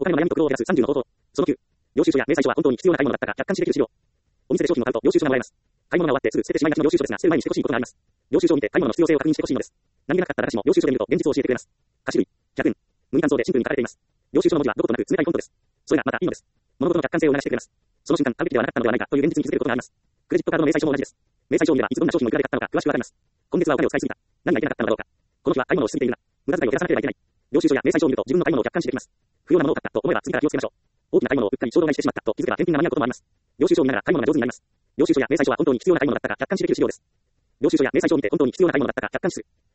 他にも悩みと苦労を減らす30の方法。その9、領収書や明細書は本当に必要な買い物だったか客観視できる資料。お店で商品を買うと領収書がもらえます。買い物が終わってすぐ捨ててしまいがちの領収書ですが、捨てる前にしてほしいことがあります。領収書を見て買い物の必要性を確認してほしいのです。何気なかったら私も領収書で見ると現実を教えてくれます。菓子類、100円。無味乾燥でシンプルに書かれています。領収書の文字はどことなく冷たいフォントです。それがまたいいのです。物事の客観性を促してくれます。その瞬間、買うべきではなかったのではないかという現実に気づけることがあります。クレジットカードの明細書も同じです。明細書を見ればいつどんな商品をいくらで買ったのか詳しくわかります。今月はお金を使いすぎた。何がいけなかったのだろうか。この日は買い物をしすぎているな。無駄遣いを減らさなければいけない。領収書や明細書を見ると自分の買い物を客観視できます。不要なものを買ったと思えば次から気をつけましょう。大きな買い物をうっかり衝動買いしてしまったと気づけば返品が間に合うこともあります。領収書を見ながら買い物が上手になります。領収書や明細書は本当に必要な買い物だったか客観視できる資料です。領収書や明細書を見て本当に必要な買い物だったか客観視する。